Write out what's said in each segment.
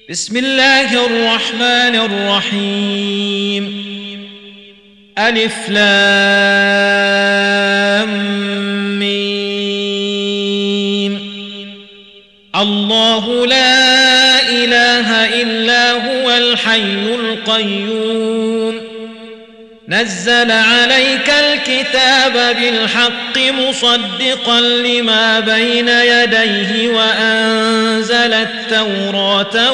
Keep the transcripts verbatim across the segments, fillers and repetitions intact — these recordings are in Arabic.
بسم الله الرحمن الرحيم. ألف لام ميم. الله لا إله إلا هو الحي القيوم، نزل عليك الكتاب بالحق مصدقا لما بين يديه وأنزل التوراة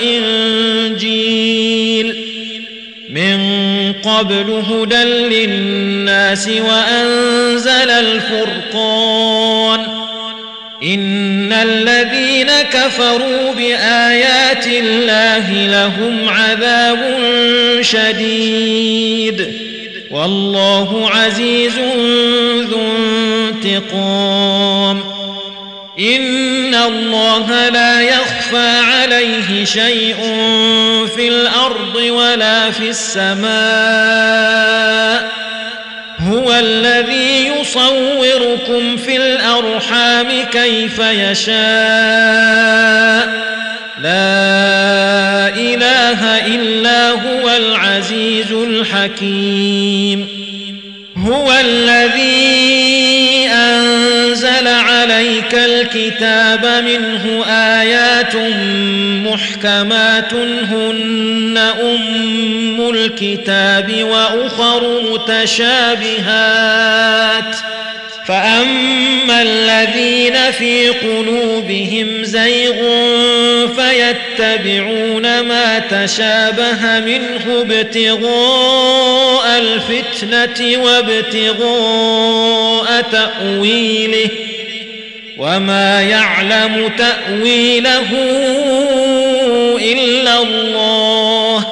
والإنجيل من قبل هدى للناس وأنزل الفرقان. إن الذين كفروا بآيات الله لهم عذاب شديد والله عزيز ذو انتقام. إن الله لا يخفى عليه شيء في الأرض ولا في السماء، هو الذي يصوركم في الأرحام كيف يشاء، لا إله إلا هو العزيز الحكيم. هو الذي أنزل عليك الكتاب منه آيات محكمات هن أم الكتاب وأخر متشابهات، فأما الذين في قلوبهم زيغ فيتبعون ما تشابه منه ابتغاء الفتنة وابتغاء تأويله، وما يعلم تأويله إلا الله،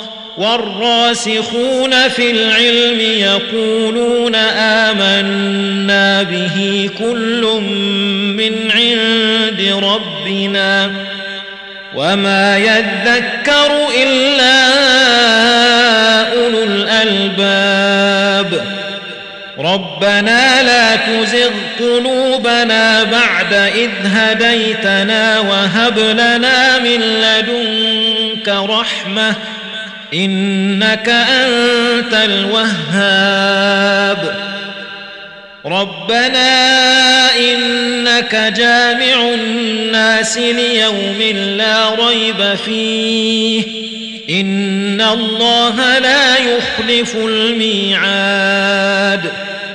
والراسخون في العلم يقولون آمنا به كل من عند ربنا وما يذكر إلا أولو الألباب. ربنا لا تزغ قلوبنا بعد إذ هديتنا وهب لنا من لدنك رحمة إنك أنت الوهاب. ربنا إنك جامع الناس ليوم لا ريب فيه إن الله لا يخلف الميعاد.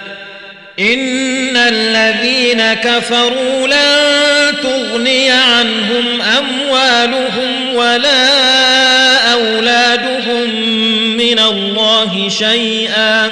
إن الذين كفروا لن تغني عنهم أموالهم ولا أولادهم من الله شيئا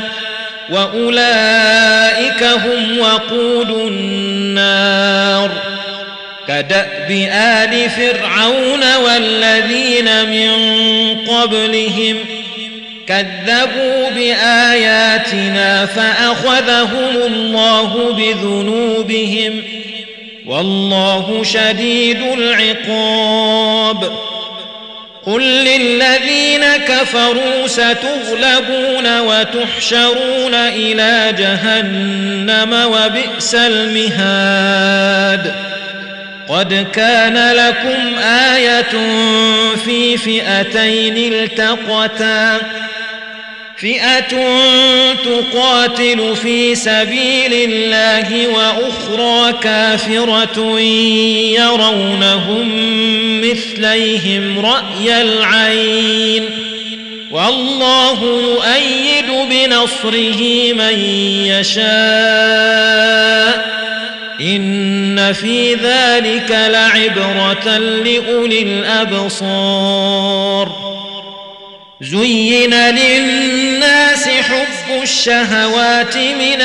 وأولئك هم وقود النار. كدأب آل فرعون والذين من قبلهم كذبوا بآياتنا فأخذهم الله بذنوبهم والله شديد العقاب. قل للذين كفروا ستغلبون وتحشرون إلى جهنم وبئس المهاد. قد كان لكم آية في فئتين التقتا، فئة تقاتل في سبيل الله وأخرى كافرة يرونهم مثليهم رأي العين والله يؤيد بنصره من يشاء إن في ذلك لعبرة لأولي الأبصار. زين للناس حب الشهوات من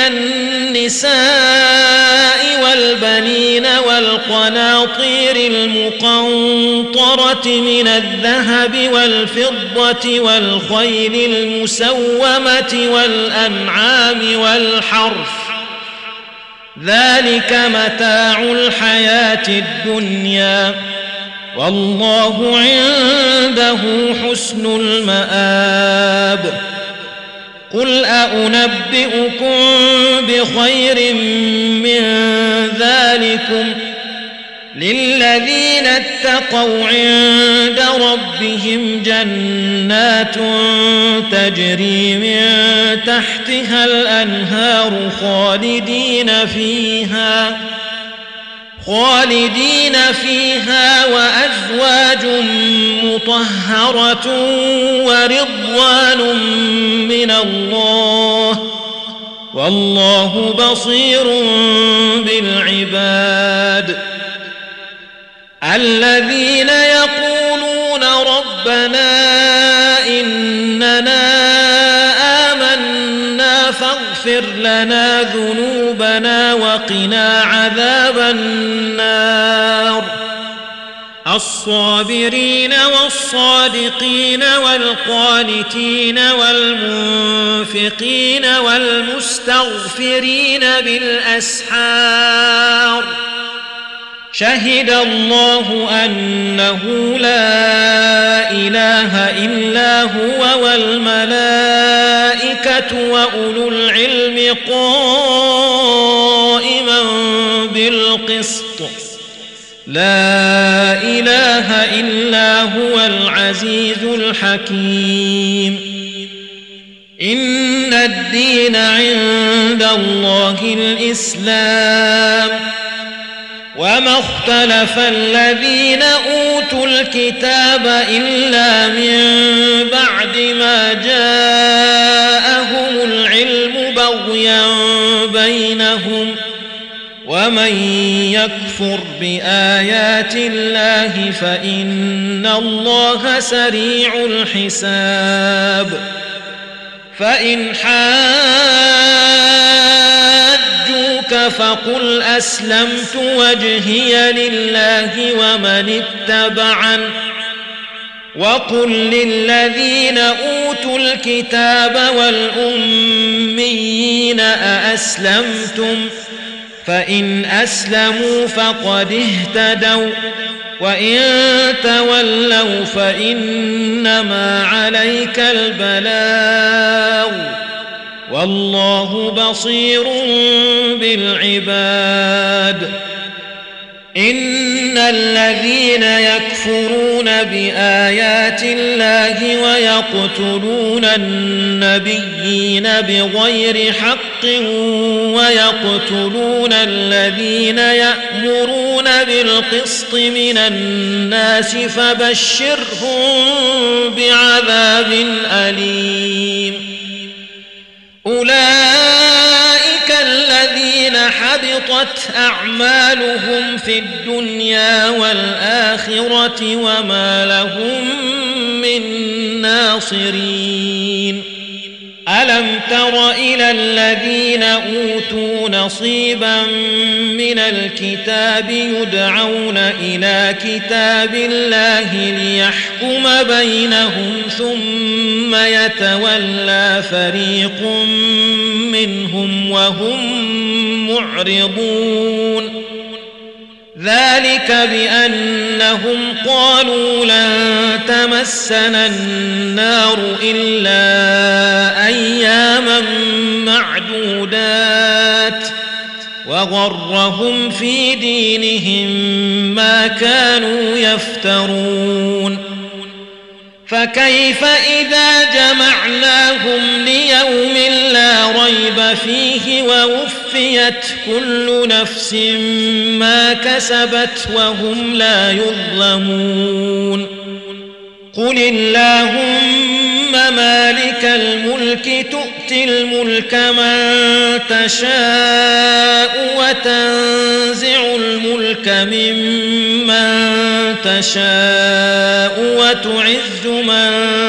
النساء والبنين والقناطير المقنطرة من الذهب والفضة والخيل المسومة والأنعام والحرث، ذلك متاع الحياة الدنيا والله عنده حسن المآب. قل أنبئكم بخير من ذلكم للذين اتقوا عند ربهم جنات تجري من تحتها الأنهار خالدين فيها خالدين فيها وأزواج مطهرة ورضوان من الله والله بصير بالعباد الذين يقولون ربنا إننا آمنا فاغفر لنا ذنوبنا وقنا عذاب النار الصابرين والصادقين والقانتين والمنفقين والمستغفرين بالأسحار شهد الله أنه لا إله إلا هو والملائكة وأولو العلم قائما بالقسط لا إله إلا هو العزيز الحكيم إن الدين عند الله الإسلام وما اختلف الذين أوتوا الكتاب إلا من بعد ما جاءهم العلم بغيا بينهم ومن يكفر بآيات الله فإن الله سريع الحساب فإن حاجوك فقل أسلمت وجهي لله ومن اتبعن وقل للذين أوتوا الكتاب والأميين أأسلمتم فإن أسلموا فقد اهتدوا وإن تولوا فإنما عليك البلاغ والله بصير بالعباد إن الذين يكفرون بآيات الله ويقتلون النبيين بغير حق ويقتلون الذين يأمرون بالقسط من الناس فبشرهم بعذاب أليم أولئك الذين حبطت أعمالهم في الدنيا والآخرة وما لهم من ناصرين ألم تر إلى الذين أوتوا نصيبا من الكتاب يدعون إلى كتاب الله ليحكم بينهم ثم يتولى فريق منهم وهم معرضون ذلك بأنهم قالوا لن تمسنا النار إلا أياما معدودات وغرهم في دينهم ما كانوا يفترون فكيف إذا جمعناهم ليوم لا ريب فيه ووفيت كل نفس ما كسبت وهم لا يظلمون قل اللهم مالك الملك تؤتي الملك من تشاء وتنزع الملك ممن تشاء وتعز من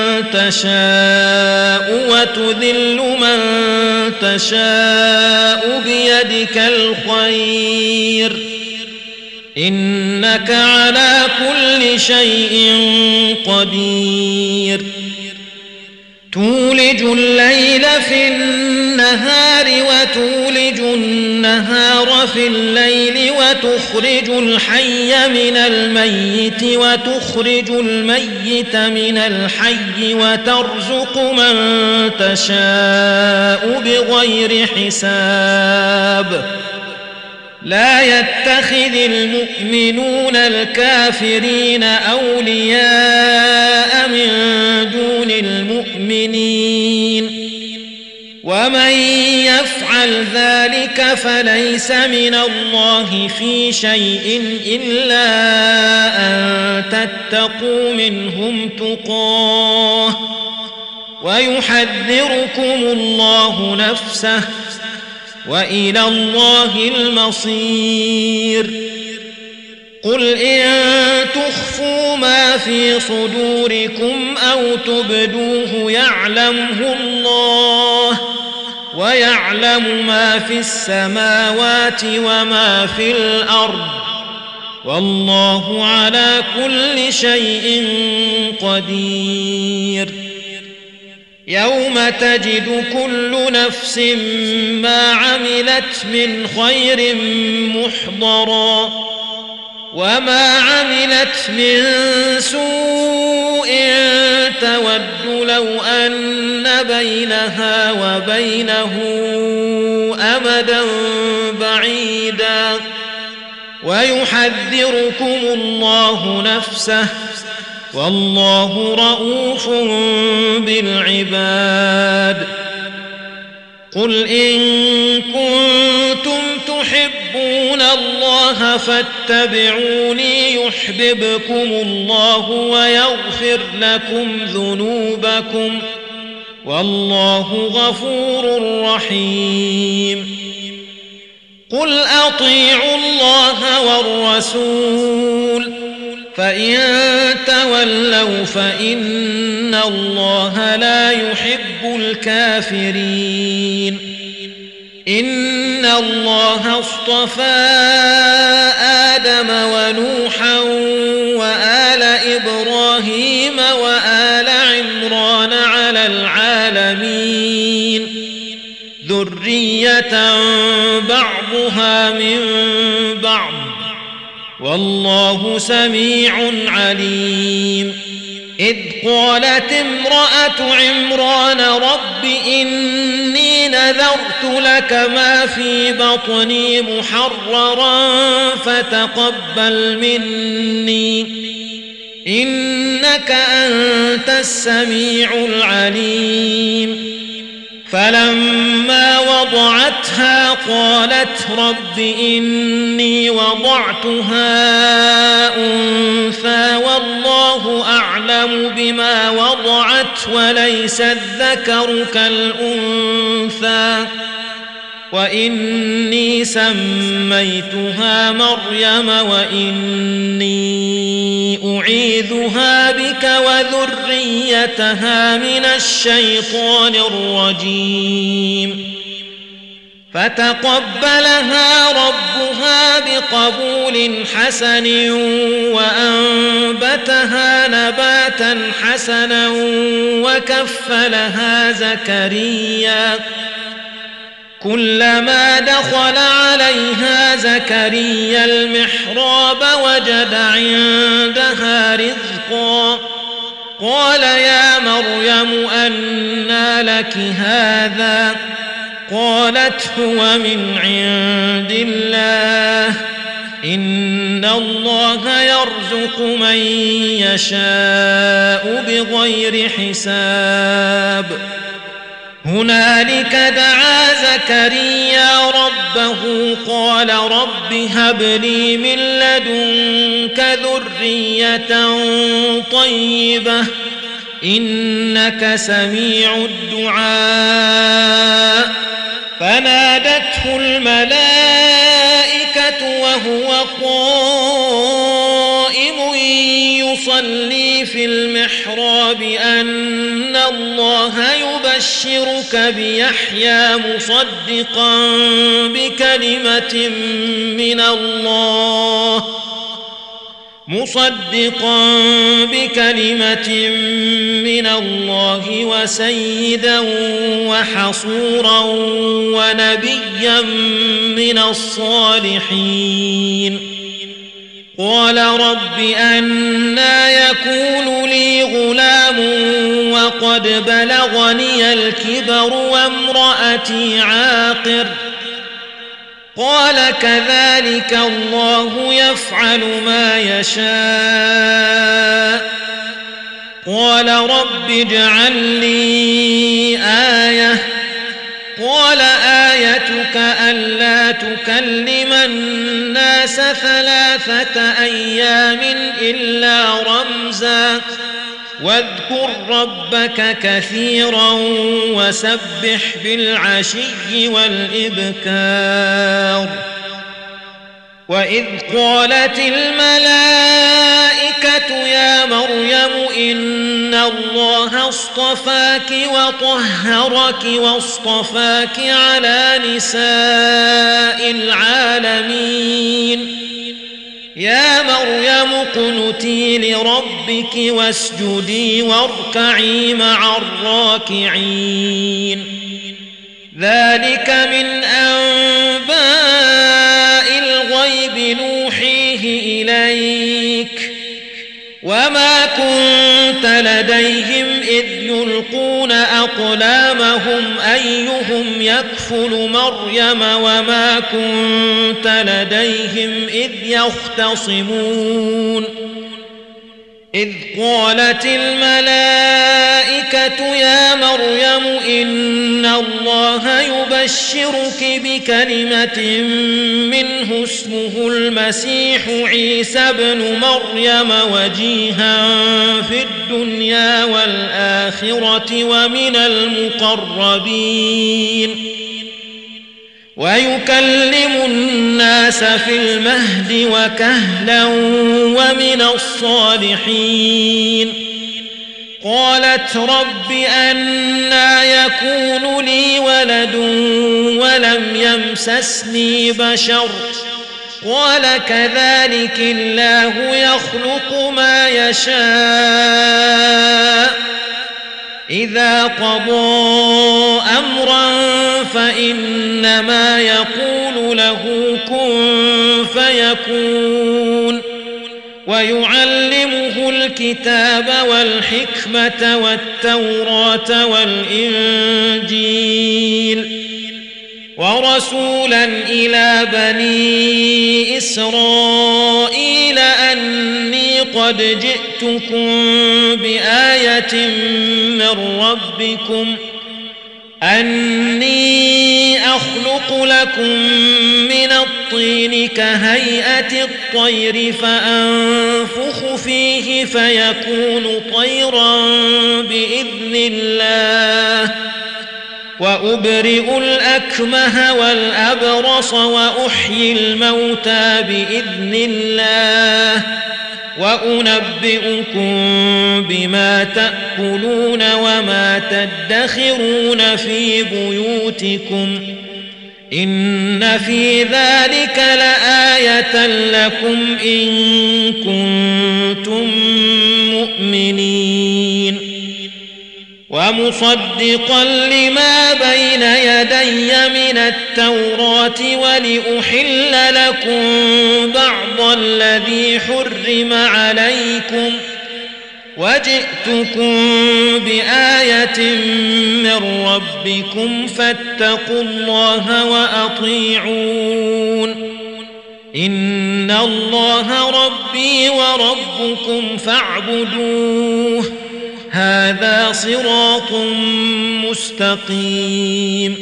تشاء وتذل من تشاء بيدك الخير إنك على كل شيء قدير تولج الليل في النهار وتولج النهار في الليل وتخرج الحي من الميت وتخرج الميت من الحي وترزق من تشاء بغير حساب لا يتخذ المؤمنون الكافرين أولياء ومن يفعل ذلك فليس من الله في شيء إلا أن تتقوا منهم تقاه ويحذركم الله نفسه وإلى الله المصير. قل إن تخفوا ما في صدوركم أو تبدوه يعلمه الله ويعلم ما في السماوات وما في الأرض والله على كل شيء قدير. يوم تجد كل نفس ما عملت من خير محضرا وما عملت من سوء تود لو أن بينها وبينه أمدا بعيدا ويحذركم الله نفسه والله رؤوف بالعباد. قل إن كنتم تحبون الله فاتبعوني يحببكم الله ويغفر لكم ذنوبكم والله غفور رحيم. قل أطيعوا الله والرسول فإن تولوا فإن الله لا يحب الكافرين. إن الله اصطفى آدم ونوحا وآل إبراهيم وآل عمران على العالمين ذرية بعضها من بعض والله سميع عليم. إذ قالت امرأة عمران رب إني نذرت لك ما في بطني محررا فتقبل مني إنك أنت السميع العليم. فلما وضعتها قالت رب إني وضعتها أنثى والله أعلم بما وضعت وليس الذكر كالأنثى وإني سميتها مريم وإني أعيذها بك وذريتها من الشيطان الرجيم. فتقبلها ربها بقبول حسن وأنبتها نباتا حسنا وكفلها زكريا كلما دخل عليها زكريا المحراب وجد عندها رزقا قال يا مريم أنى لك هذا قالت هو من عند الله إن الله يرزق من يشاء بغير حساب. هنالك دعا زكريا ربه قال رب هب لي من لدنك ذرية طيبة إنك سميع الدعاء. فنادته الملائكة وهو قائم يصلي في المحراب أن الله يبشرك بيحيى مصدقا بكلمة من الله مصدقا بكلمة من الله وسيدا وحصورا ونبيا من الصالحين. قال رب أنى يكون لي غلام وقد بلغني الكبر وامرأتي عاقر قال كذلك الله يفعل ما يشاء. قال رب اجعل لي آية قال آيتك ألا تكلم الناس ثلاثة أيام إلا رمزا واذكر ربك كثيرا وسبح بالعشي والإبكار وإذ قالت الملائكة يا مريم إن الله اصطفاك وطهرك واصطفاك على نساء العالمين يا مريم اقنتي لربك واسجدي واركعي مع الراكعين ذلك من أنباء الغيب نوحيه إليك وما كنت لديهم إذ يلقون أقلامهم أيهم يكفل مريم وما كنت لديهم إذ يختصمون إذ قالت الملائكة يا مريم إن الله يبشرك بكلمة منه اسمه المسيح عيسى ابن مريم وجيها في الدنيا والآخرة ومن المقربين ويكلم الناس في المهد وكهلا ومن الصالحين قالت رب أنى يكون لي ولد ولم يمسسني بشر قال كذلك الله يخلق ما يشاء إذا قضى أمرا فإنما يقول له كن فيكون ويعلمه الكتاب والحكمة والتوراة والإنجيل ورسولا إلى بني إسرائيل أني قد جئتكم بآية من ربكم أني أخلق لكم من الطين كهيئة الطير فأنفخ فيه فيكون طيرا بإذن الله وأبرئ الأكمه والأبرص وأحيي الموتى بإذن الله وأنبئكم بما تأكلون وما تدخرون في بيوتكم إن في ذلك لآية لكم إن كنتم مؤمنين ومصدقا لما بين يدي من التوراة ولأحل لكم بعض الذي حرم عليكم وجئتكم بآية من ربكم فاتقوا الله وأطيعون إن الله ربي وربكم فاعبدوه هذا صراط مستقيم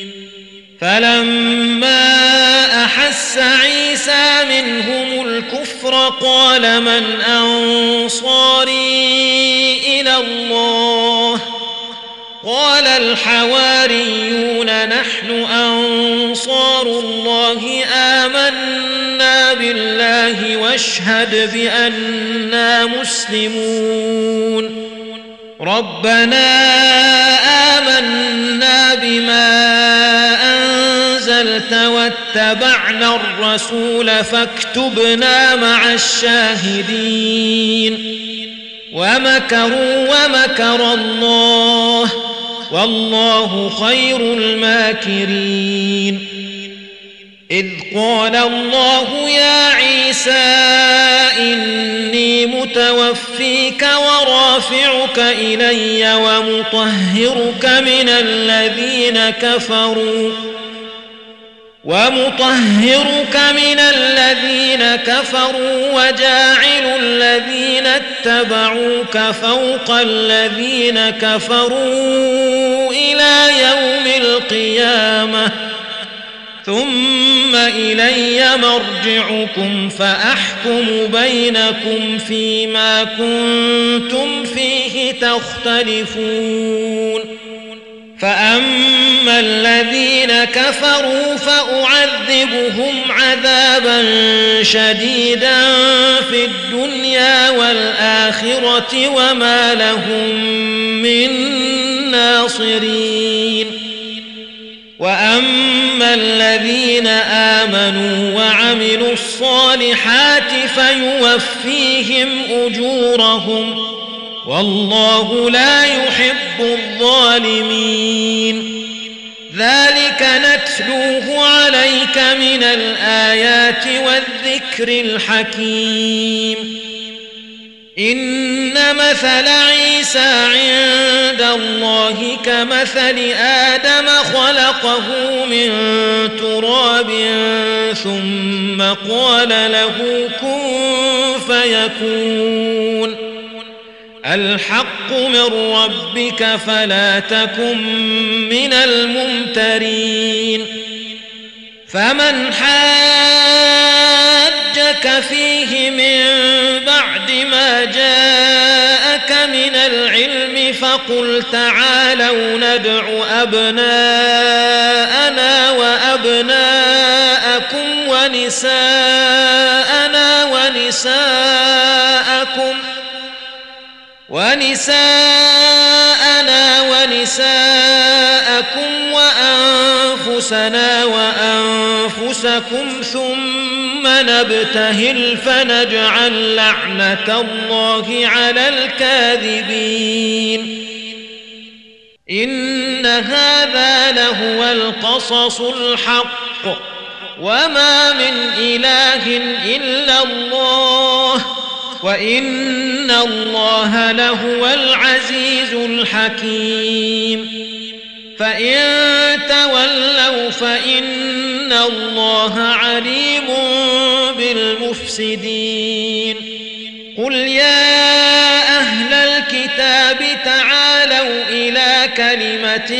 فلما أحس عيسى منهم الكفر قال من أنصاري إلى الله قال الحواريون نحن أنصار الله آمنا بالله واشهد بأننا مسلمون ربنا آمنا بما أنزلت واتبعنا الرسول فاكتبنا مع الشاهدين ومكروا ومكر الله والله خير الماكرين إذ قال الله يا عيسى إني متوفيك ورافعك إلي ومطهرك من الذين كفروا ومطهرك من الذين كفروا وجاعل الذين اتبعوك فوق الذين كفروا إلى يوم القيامة ثم إلي مرجعكم فأحكم بينكم فيما كنتم فيه تختلفون فأما الذين كفروا فأعذبهم عذابا شديدا في الدنيا والآخرة وما لهم من ناصرين وأما الذين آمنوا وعملوا الصالحات فيوفيهم أجورهم والله لا يحب الظالمين ذلك نتلوه عليك من الآيات والذكر الحكيم إن مثل عيسى عند الله كمثل آدم خلقه من تراب ثم قال له كن فيكون الحق من ربك فلا تكن من الممترين فمن حاجك فيه من بعد ما جاءك من العلم فقل تعالوا ندع أبناءنا وأبناءكم ونساءنا ونساءكم ونساءنا ونساءكم وأنفسنا وأنفسكم ثم نبتهل فنجعل لعنة الله على الكاذبين إن هذا لهو القصص الحق وما من إله إلا الله وإن الله لهو العزيز الحكيم فإن تولوا فإن الله عليم بالمفسدين قل يا أهل الكتاب تعالوا إلى كلمة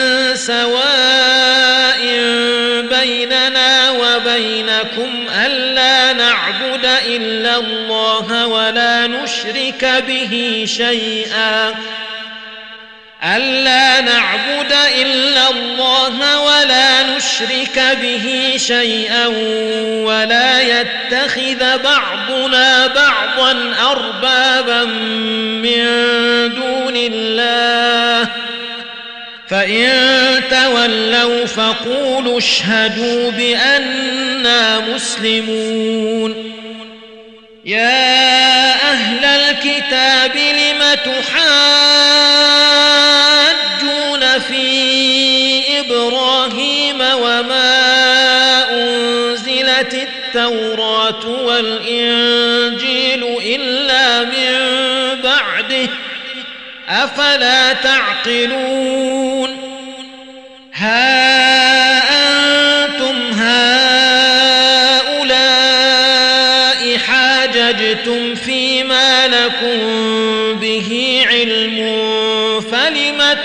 سواء بيننا وبينكم ألا نعبد إلا الله ولا نشرك به شيئا ألا نعبد إلا الله ولا نشرك به شيئا ولا يتخذ بعضنا بعضا أربابا من دون الله فإن تولوا فقولوا اشهدوا بأننا مسلمون يا أهل الكتاب لم تحاجون في إبراهيم وما أنزلت التوراة والإنجيل إلا من بعده أفلا تعقلون ها أنتم هؤلاء حاججتم فيما لكم به علم فلم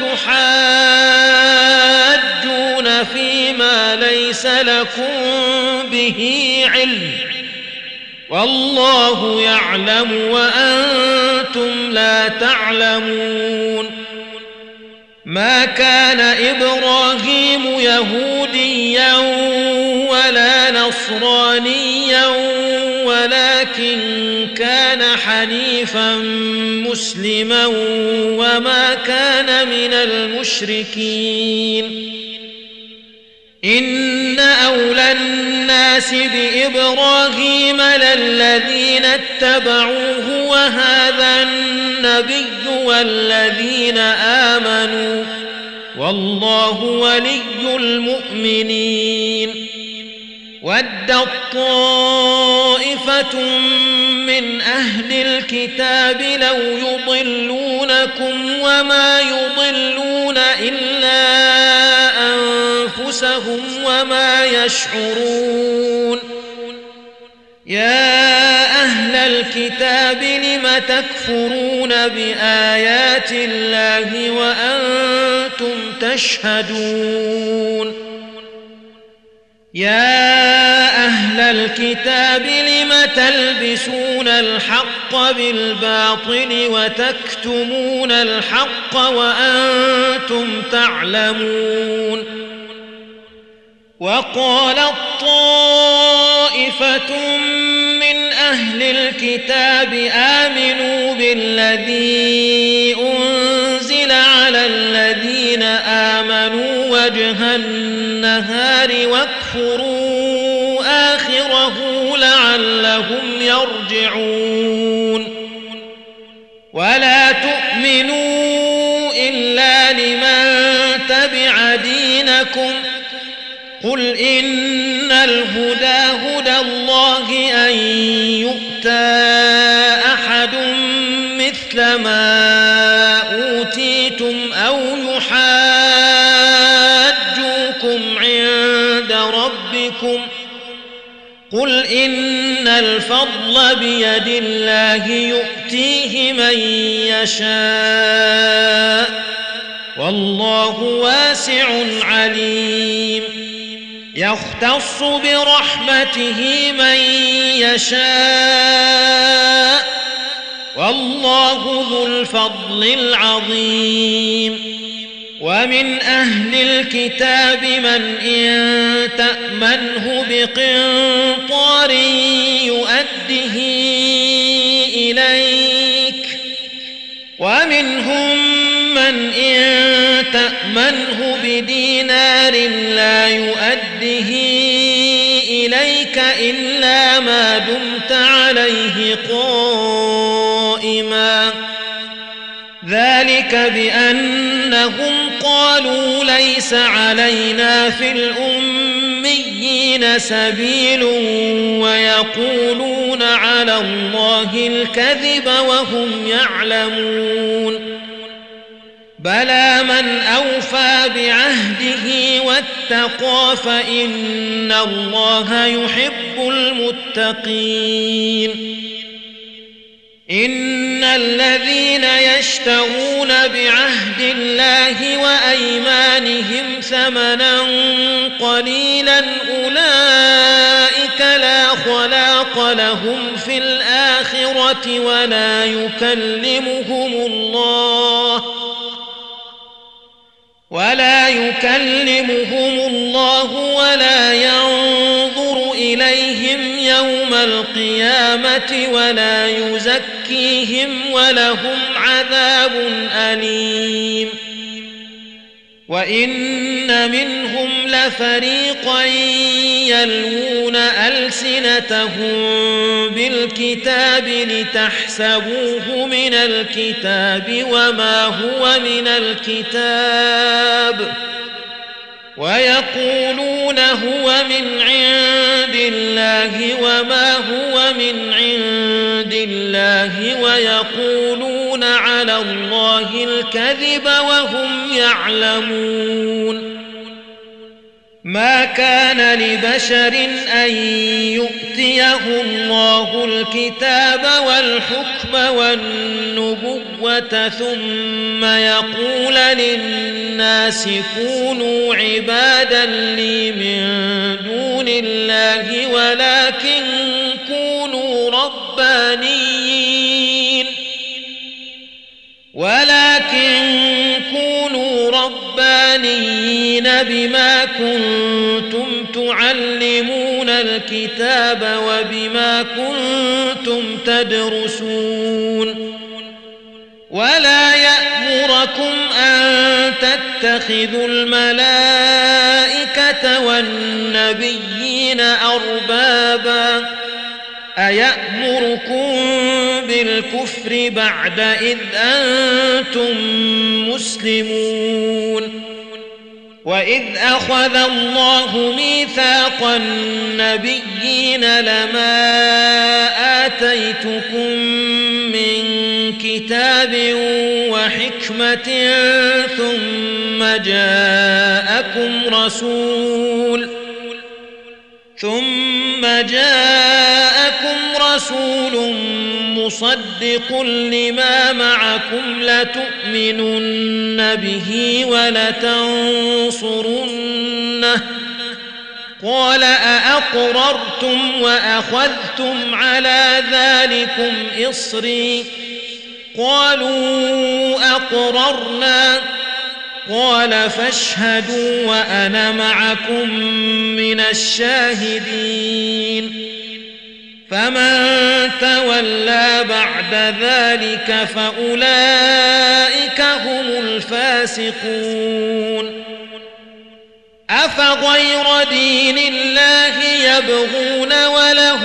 تحاجون فيما ليس لكم به علم والله يعلم وأنتم لا تعلمون ما كان إبراهيم يهوديا ولا نصرانيا ولكن كان حنيفا مسلما وما كان من المشركين إن أولى الناس بإبراهيم للذين اتبعوه وهذا النبي والذين آمنوا والله ولي المؤمنين ودت طائفة من أهل الكتاب لو يضلونكم وما يضلون إلا أنفسهم وما يشعرون يا أهل الكتاب لم تكفرون بآيات الله وأنتم تشهدون يا أهل الكتاب لم تلبسون الحق بالباطل وتكتمون الحق وأنتم تعلمون وقالت طائفة من أهل الكتاب آمنوا بالذي أنزل على الذين آمنوا وجه النهار واكفروا آخره لعلهم يرجعون ولا تؤمنوا إلا لمن تبع دينكم قل إن الهدى هدى الله أن يؤتى أحد مثل ما أوتيتم أو يحاجوكم عند ربكم قل إن الفضل بيد الله يؤتيه من يشاء والله واسع عليم يختص برحمته من يشاء والله ذو الفضل العظيم ومن أهل الكتاب من إن تأمنه بقنطار يؤده إليك ومنهم من إن تأمنه بدينار لا يؤده إليك إلا ما دمت عليه قائما ذلك بأنهم قالوا ليس علينا في الأميين سبيل ويقولون على الله الكذب وهم يعلمون بلى من أوفى بعهده واتقى فإن الله يحب المتقين إن الذين يشترون بعهد الله وأيمانهم ثمنا قليلا أولئك لا خلاق لهم في الآخرة ولا يكلمهم الله ولا يكلمهم الله ولا ينظر إليهم يوم القيامة ولا يزكيهم ولهم عذاب أليم وإن منهم لفريقا يلوون ألسنتهم بالكتاب لتحسبوه من الكتاب وما هو من الكتاب ويقولون هو من عند الله وما هو من عند الله ويقولون على الله الكذب وهم يعلمون ما كان لبشر أن يؤتيه الله الكتاب والحكم والنبوة ثم يقول للناس كونوا عبادا لي من دون الله ولكن كونوا ربانيين ولكن كونوا ربانيين بما كنتم تعلمون الكتاب وبما كنتم تدرسون ولا يأمركم أن تتخذوا الملائكة والنبيين أربابا أيأمركم بالكفر بعد إذ أنتم مسلمون وإذ أخذ الله ميثاق النبيين لما آتيتكم من كتاب وحكمة ثم جاءكم رسول ثم جاءكم رسول مصدق لما معكم لتؤمنن به ولتنصرنه قال أأقررتم وأخذتم على ذلكم إصري قالوا أقررنا قال فاشهدوا وأنا معكم من الشاهدين فمن تولى بعد ذلك فأولئك هم الفاسقون أفغير دين الله يبغون وله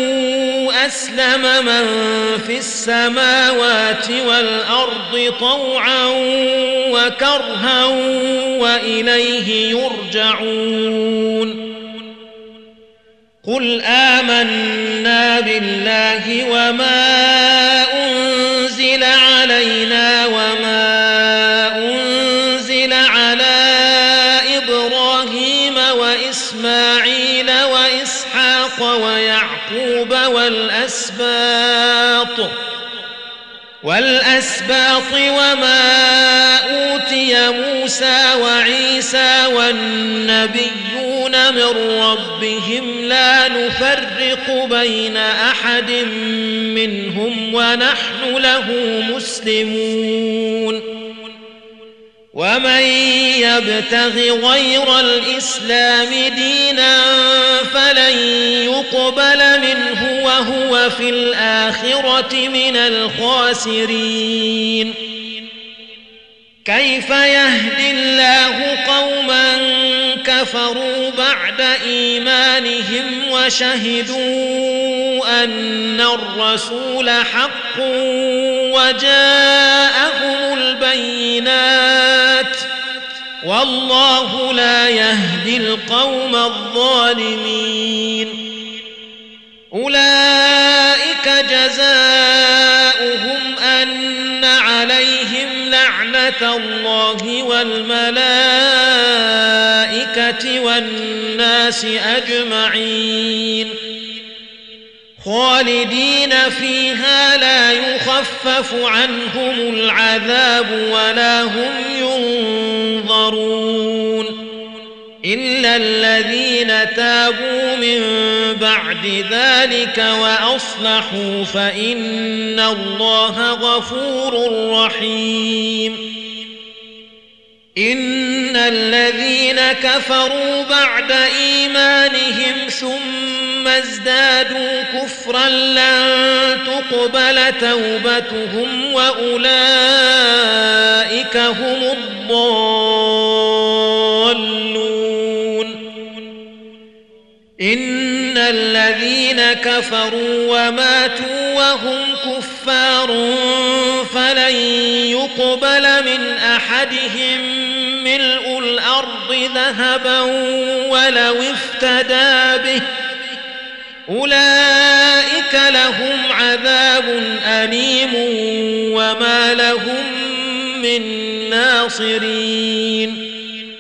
أسلم من في السماوات والأرض طوعا وكرها وإليه يرجعون قل آمنا بالله وما أنزل علينا وما أنزل على إبراهيم وإسماعيل وإسحاق ويعقوب والأسباط والأسباط وما أوتي موسى وعيسى والنبيون من ربهم لا نفرق بين أحد منهم ونحن له مسلمون ومن يبتغ غير الإسلام دينا فلن يقبل منه وهو في الآخرة من الخاسرين كيف يهدي الله قوما كفروا بعد إيمانهم وشهدوا أن الرسول حق وجاءهم البينات والله لا يهدي القوم الظالمين أولئك جزاؤهم أن عليهم لعنة الله والملائكة والناس أجمعين خالدين فيها لا يخفف عنهم العذاب ولا هم ينظرون إلا الذين تابوا من بعد ذلك وأصلحوا فإن الله غفور رحيم إن الذين كفروا بعد إيمانهم ثم ازدادوا كفرا لن تقبل توبتهم وأولئك هم الضالون إن الذين كفروا وماتوا وهم كفار فلن يقبل من أحدهم ملء الأرض ذهبا ولو افتدى به أولئك لهم عذاب أليم وما لهم من ناصرين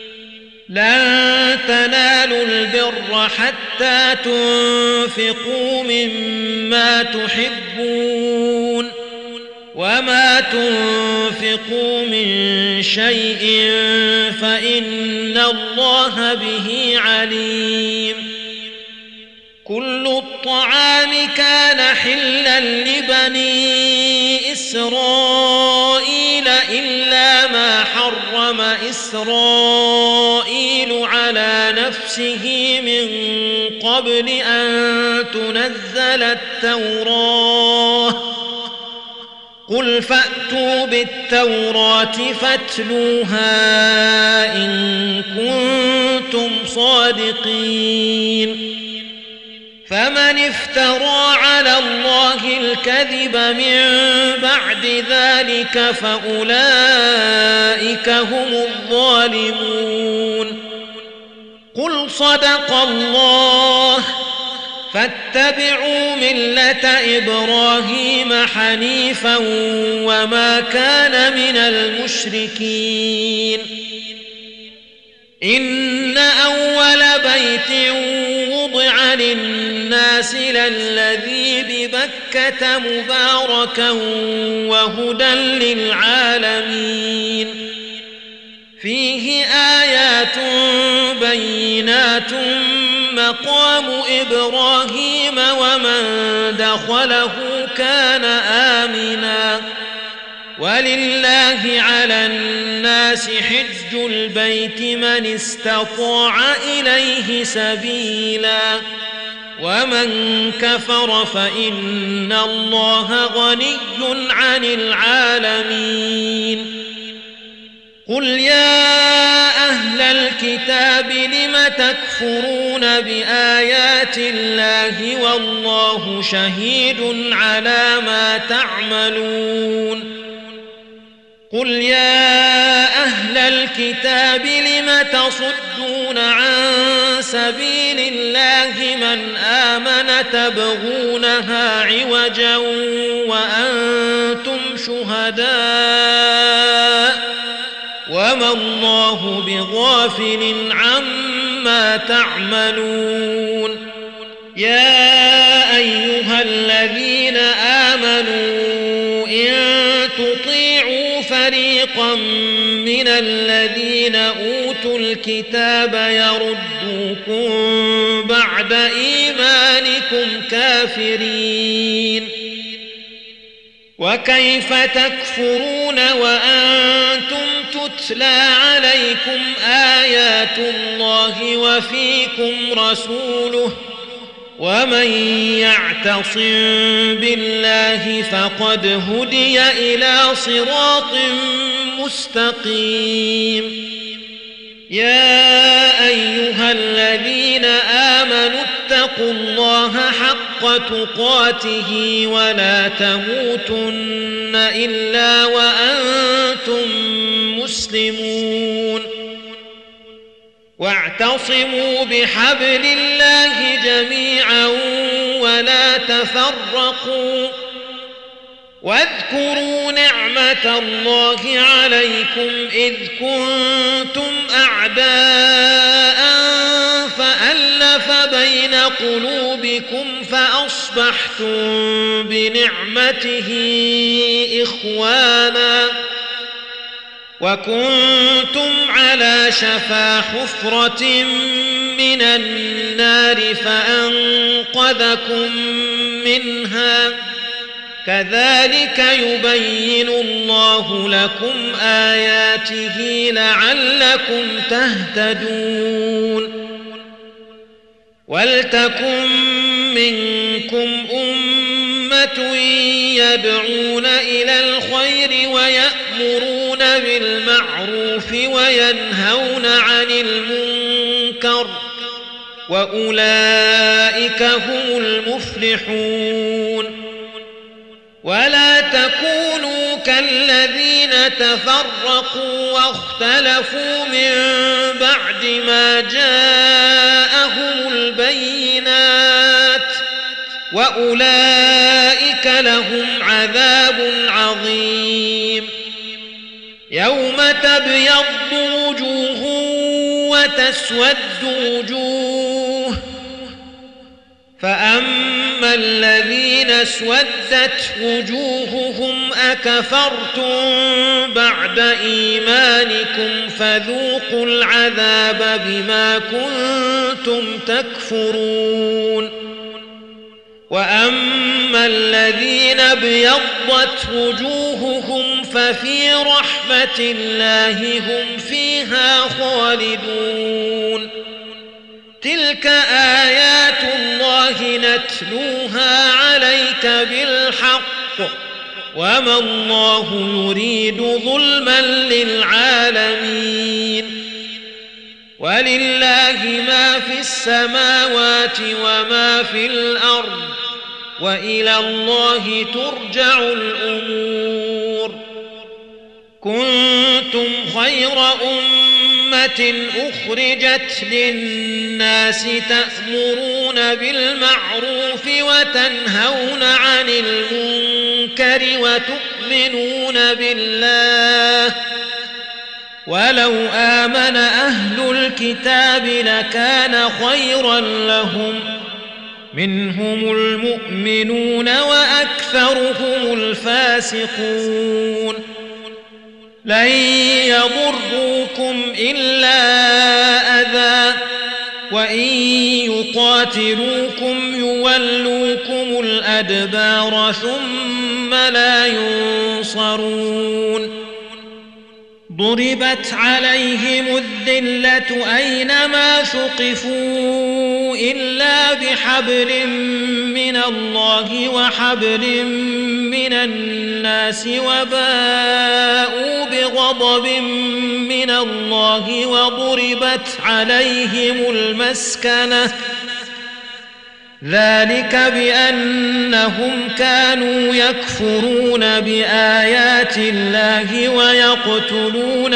لن تنالوا البر حتى تنفقوا مما تحبون وما تنفقوا من شيء فإن الله به عليم كل الطعام كان حلا لبني إسرائيل إلا ما حرم إسرائيل على نفسه من قبل أن تنزل التوراة قل فأتوا بالتوراة فاتلوها إن كنتم صادقين فمن افترى على الله الكذب من بعد ذلك فأولئك هم الظالمون قل صدق الله فاتبعوا ملة إبراهيم حنيفا وما كان من المشركين إن أول بيت وضع المنزل الذي ببكة مباركا وهدى للعالمين فيه آيات بينات مقام إبراهيم ومن دخله كان آمنا ولله على الناس حج البيت من استطاع إليه سبيلا ومن كفر فإن الله غني عن العالمين قل يا أهل الكتاب لم تكفرون بآيات الله والله شهيد على ما تعملون قل يا أهل الكتاب لم تصدون عن سبيل الله من آمن تبغونها عوجا وأنتم شهداء وما الله بغافل عما تعملون يا أيها الذين آمنوا إن تطيعوا فريقا من الذين أوتوا الكتاب يردوكم بعد إيمانكم كافرين وكيف تكفرون وأنتم تتلى عليكم آيات الله وفيكم رسوله ومن يعتصم بالله فقد هدي إلى صراط مستقيم يا أيها الذين آمنوا اتقوا الله حق تقاته ولا تموتن إلا وأنتم مسلمون واعتصموا بحبل الله جميعا ولا تفرقوا واذكروا نعمة الله عليكم إذ كنتم أعداء فألف بين قلوبكم فأصبحتم بنعمته إخوانا وكنتم على شفا حفرة من النار فأنقذكم منها كذلك يبين الله لكم آياته لعلكم تهتدون ولتكن منكم أمة يدعون إلى الخير ويأمرون بالمعروف وينهون عن المنكر وأولئك هم المفلحون ولا تكونوا كالذين تفرقوا واختلفوا من بعد ما جاءهم البينات وأولئك لهم عذاب عظيم يوم تبيض وجوه وتسود وجوه فأما الذين اسودت وجوههم أكفرتم بعد إيمانكم فذوقوا العذاب بما كنتم تكفرون وأما الذين ابيضت وجوههم ففي رحمة الله هم فيها خالدون تلك آيات الله نتلوها عليك بالحق وما الله يريد ظلما للعالمين ولله ما في السماوات وما في الأرض وإلى الله ترجع الأمور كنتم خير أمة أخرجت للناس تأمرون بالمعروف وتنهون عن المنكر وتؤمنون بالله ولو آمن أهل الكتاب لكان خيرا لهم منهم المؤمنون وأكثرهم الفاسقون لن يضروكم إلا أذى وإن يقاتلوكم يولوكم الأدبار ثم لا ينصرون ضربت عليهم الذلة أينما ثقفوا إلا بحبل من الله وحبل من الناس وباءوا بغضب من الله وضربت عليهم المسكنة ذلك بأنهم كانوا يكفرون بآيات الله ويقتلون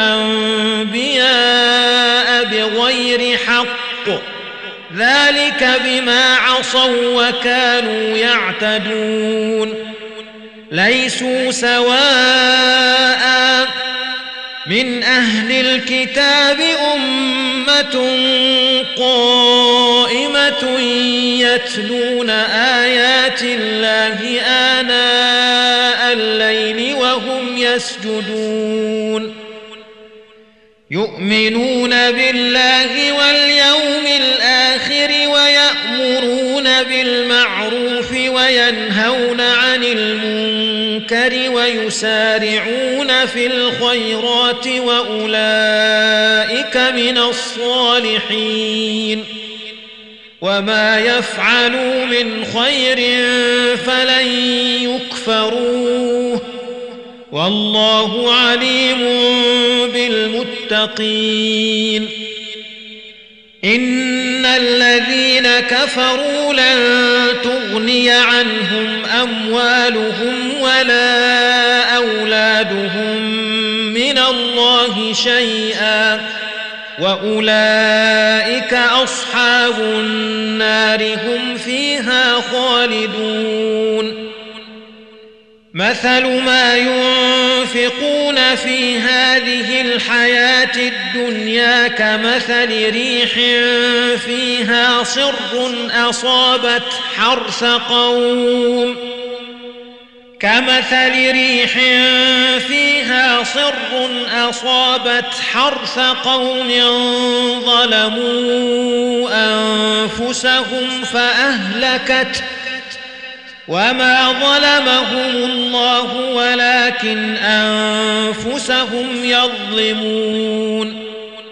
الأنبياء بغير حق ذلك بما عصوا وكانوا يعتدون ليسوا سواء من أهل الكتاب أمة قائمة يتلون آيات الله آناء الليل وهم يسجدون يؤمنون بالله واليوم الآخر ويأمرون بالمعروف وينهون عن المنكر ويسارعون في الخيرات وأولئك من الصالحين وما يفعلوا من خير فلن يكفروه والله عليم بالمتقين إن الذين كفروا لن تغني عنهم أموالهم ولا أولادهم من الله شيئا وأولئك أصحاب النار هم فيها خالدون مثل ما ينفقون في هذه الحياة الدنيا كمثل ريح فيها صر أصابت حرث قوم كمثل ريح فيها صر أصابت حرث قوم ظلموا أنفسهم فأهلكت وما ظلمهم الله ولكن أنفسهم يظلمون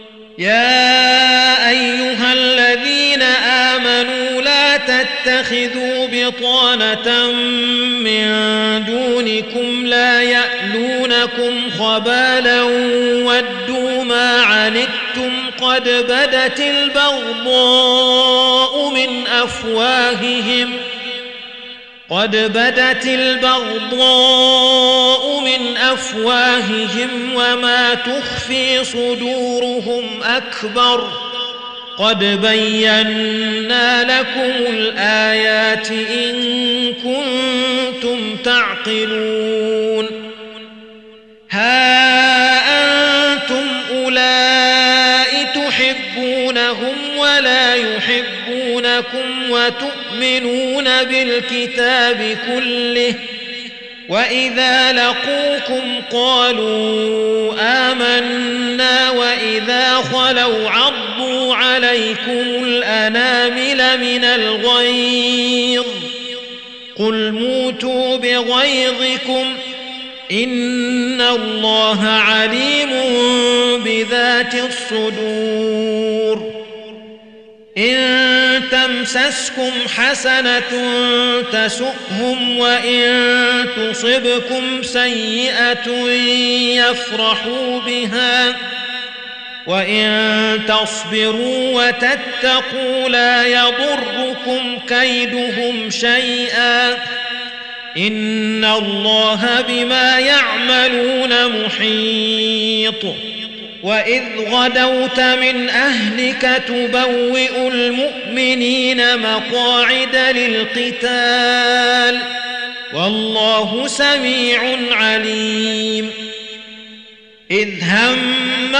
يا أيها الذين آمنوا لا تتخذوا بطانة من دونكم لا يألونكم خبالا ودوا ما عنتم قد بدت البغضاء من أفواههم قد بدت البغضاء من أفواههم وما تخفي صدورهم أكبر قد بينا لكم الآيات إن كنتم تعقلون ها أنتم أولئك تحبونهم ولا يحبونكم وتؤمنون بالكتاب كله وإذا لقوكم قالوا آمنا وإذا خلوا عضوا عليكم الأنامل من الغيظ قل موتوا بغيظكم إن الله عليم بذات الصدور إن تمسسكم حسنة تسؤهم وإن تصبكم سيئة يفرحوا بها وإن تصبروا وتتقوا لا يضركم كيدهم شيئا إن الله بما يعملون محيط وإذ غدوت من أهلك تبوئ المؤمنين مقاعد للقتال والله سميع عليم إذ هم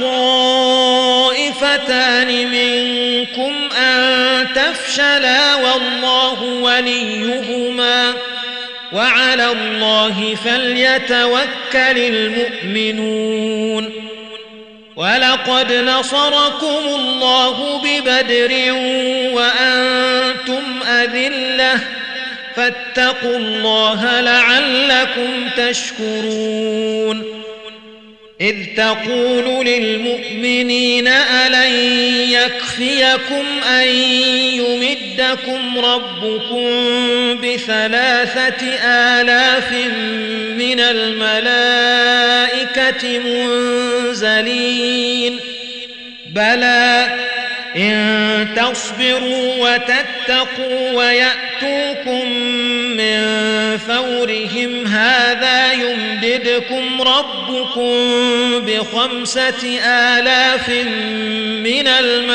الطائفتان منكم أن تفشلا والله وليهما وعلى الله فليتوكل المؤمنون ولقد نصركم الله ببدر وأنتم أذلة فاتقوا الله لعلكم تشكرون إذ تقول للمؤمنين ألن يكفيكم أن يمدكم ربكم بثلاثة آلاف من الملائكة منزلين بلى إن تصبروا وتتقوا ويأتوكم من فورهم هذا يمددكم ربكم بخمسة آلاف من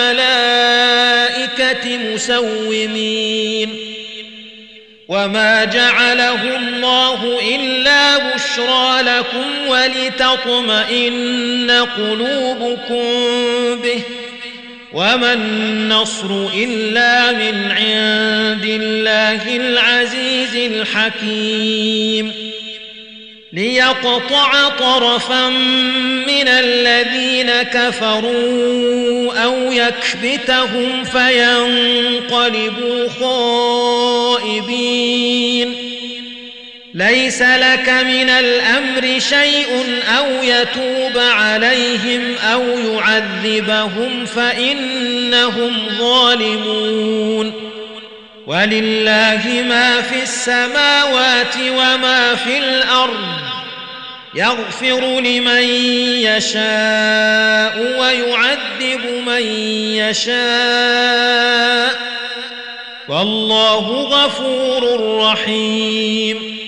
الملائكة مسومين وما جعله الله إلا بشرى لكم ولتطمئن قلوبكم به وما النصر إلا من عند الله العزيز الحكيم ليقطع طرفا من الذين كفروا أو يكبتهم فينقلبوا خائبين ليس لك من الأمر شيء أو يتوب عليهم أو يعذبهم فإنهم ظالمون ولله ما في السماوات وما في الأرض يغفر لمن يشاء ويعذب من يشاء والله غفور رحيم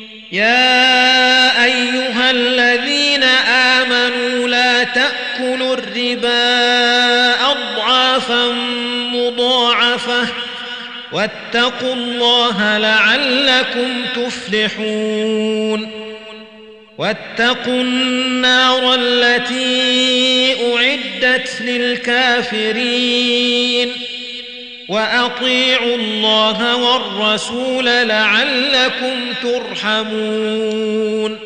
يا أيها الذين آمنوا لا تأكلوا الربا أضعافا مضاعفة واتقوا الله لعلكم تفلحون واتقوا النار التي أعدت للكافرين وأطيعوا الله والرسول لعلكم ترحمون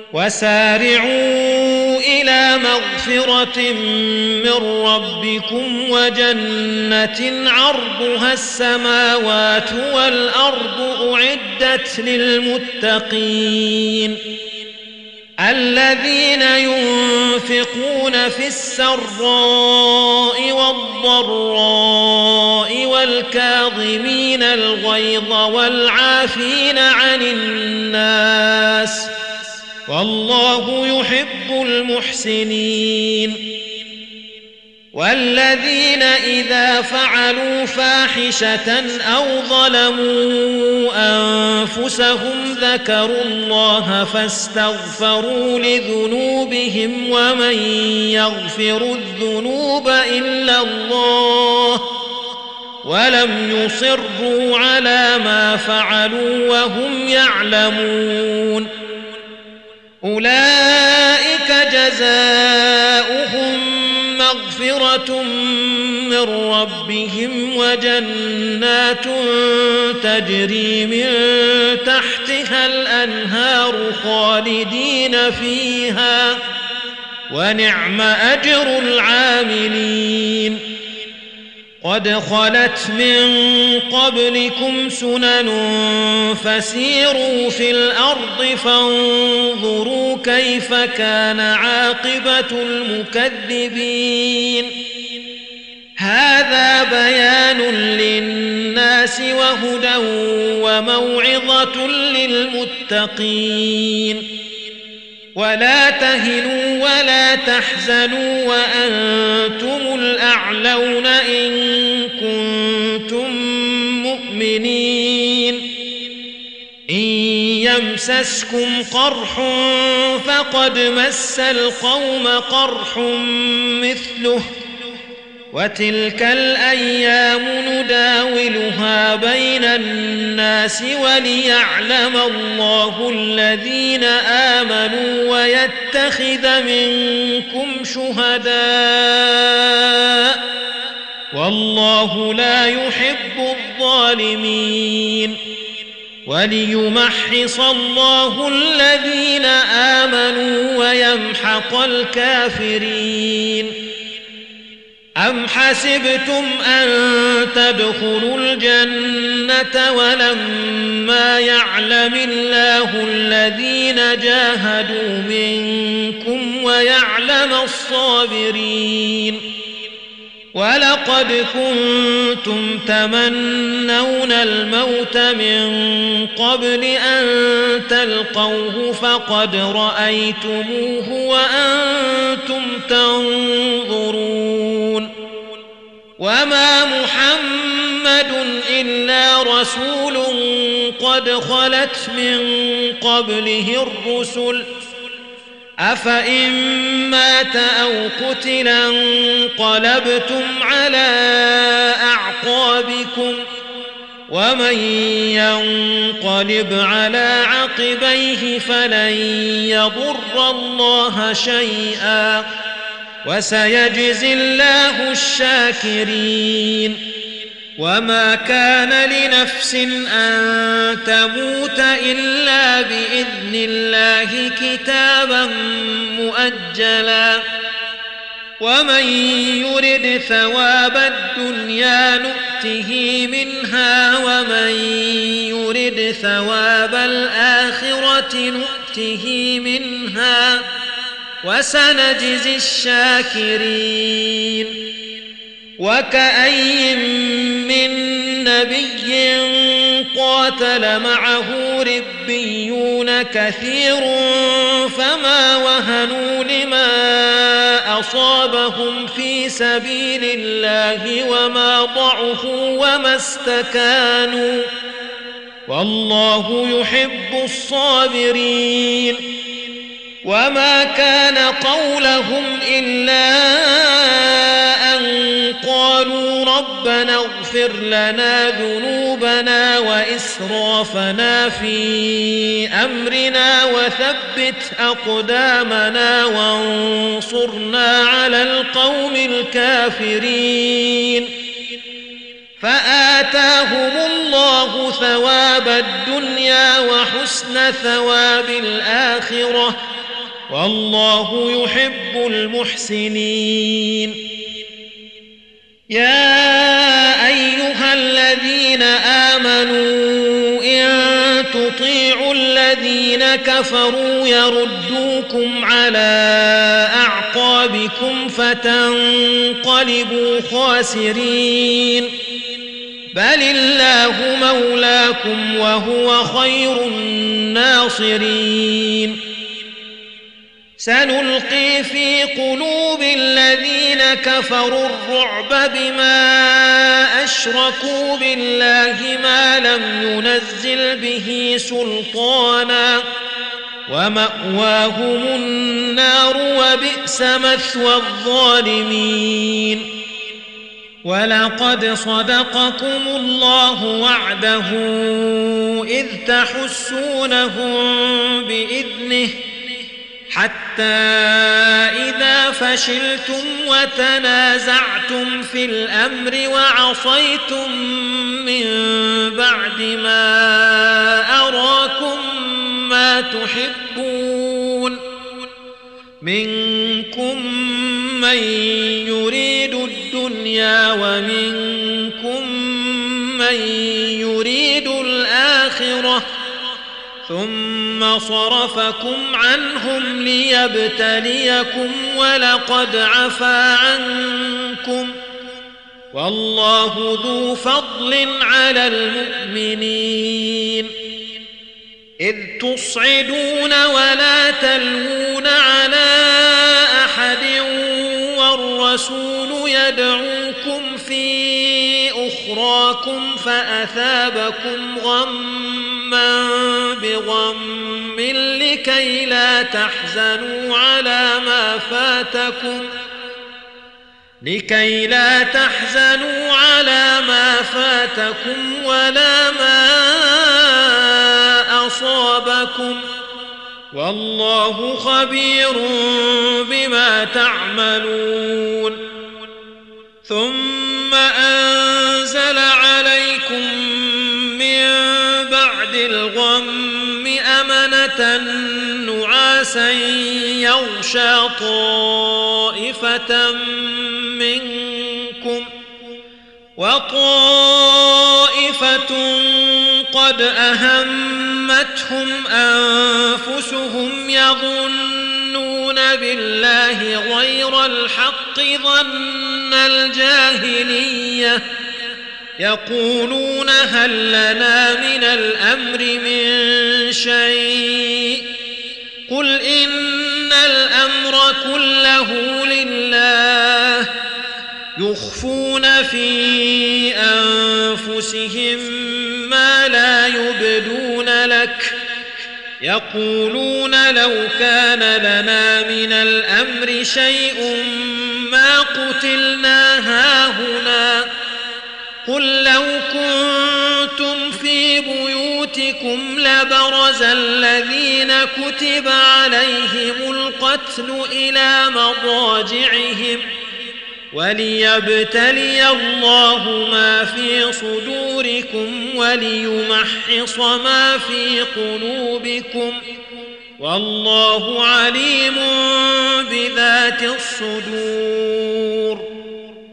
وسارعوا إلى مغفرة من ربكم وجنة عرضها السماوات والأرض أعدت للمتقين الذين ينفقون في السراء والضراء والكاظمين الغيظ والعافين عن الناس والله يحب المحسنين والذين إذا فعلوا فاحشة أو ظلموا أنفسهم ذكروا الله فاستغفروا لذنوبهم ومن يغفر الذنوب إلا الله ولم يصروا على ما فعلوا وهم يعلمون أولئك جزاؤهم مغفرة من ربهم وجنات تجري من تحتها الأنهار خالدين فيها ونعم أجر العاملين قد خلت من قبلكم سنن فسيروا في الأرض فانظروا كيف كان عاقبة المكذبين هذا بيان للناس وهدى وموعظة للمتقين ولا تهنوا ولا تحزنوا وأنتم الأعلون إن كنتم مؤمنين إن يمسسكم قرح فقد مس القوم قرح مثله وتلك الأيام نداولها بين الناس وليعلم الله الذين آمنوا ويتخذ منكم شهداء والله لا يحب الظالمين وليمحص الله الذين آمنوا ويمحق الكافرين. أم حسبتم أن تدخلوا الجنة ولما يعلم الله الذين جاهدوا منكم ويعلم الصابرين؟ ولقد كنتم تمنون الموت من قبل أن تلقوه فقد رأيتموه وأنتم تنظرون. وما محمد إلا رسول قد خلت من قبله الرسل أفإن مات أو قتل انقلبتم على أعقابكم ومن ينقلب على عقبيه فلن يضر الله شيئا وسيجزي الله الشاكرين. وما كان لنفس أن تموت إلا بإذن الله كتابا مؤجلا ومن يرد ثواب الدنيا نؤته منها ومن يرد ثواب الآخرة نؤته منها وسنجزي الشاكرين. وكأي من نبي قاتل معه ربيون كثير فما وهنوا لما أصابهم في سبيل الله وما ضعفوا وما استكانوا والله يحب الصابرين. وما كان قولهم إلا قالوا ربنا اغفر لنا ذنوبنا وإسرافنا في أمرنا وثبت أقدامنا وانصرنا على القوم الكافرين فآتاهم الله ثواب الدنيا وحسن ثواب الآخرة والله يحب المحسنين. يا أيها الذين آمنوا إن تطيعوا الذين كفروا يردوكم على أعقابكم فتنقلبوا خاسرين بل الله مولاكم وهو خير الناصرين. سنلقي في قلوب الذين كفروا الرعب بما أشركوا بالله ما لم ينزل به سلطانا ومأواهم النار وبئس مثوى الظالمين. ولقد صدقكم الله وعده إذ تحسونهم بإذنه حتى إذا فشلتم وتنازعتم في الأمر وعصيتم من بعد ما أراكم ما تحبون منكم من يريد الدنيا ومنكم من يريد الآخرة ثم صرفكم عنهم ليبتليكم ولقد عفا عنكم والله ذو فضل على المؤمنين. إذ تصعدون ولا تلوون على أحد والرسول يدعوكم في أخراكم فأثابكم غما بغم لكي لا تحزنوا على ما فاتكم لكي لا تحزنوا على ما فاتكم ولا ما أصابكم والله خبير بما تعملون ثم أنزل عليكم من بعد الغم أمنة نعاسا يغشى طائفة منكم وطائفة قد أهمتهم أنفسهم يظنون بالله غير الحق ظن الجاهلية يقولون هل لنا من الأمر من شيء قل إن الأمر كله لله يخفون في أنفسهم ما لا يبدون لك يقولون لو كان لنا من الأمر شيء ما قتلنا هاهنا قل لو كنتم في بيوتكم لبرز الذين كتب عليهم القتل إلى مضاجعهم وليبتلي الله ما في صدوركم وليمحص ما في قلوبكم والله عليم بذات الصدور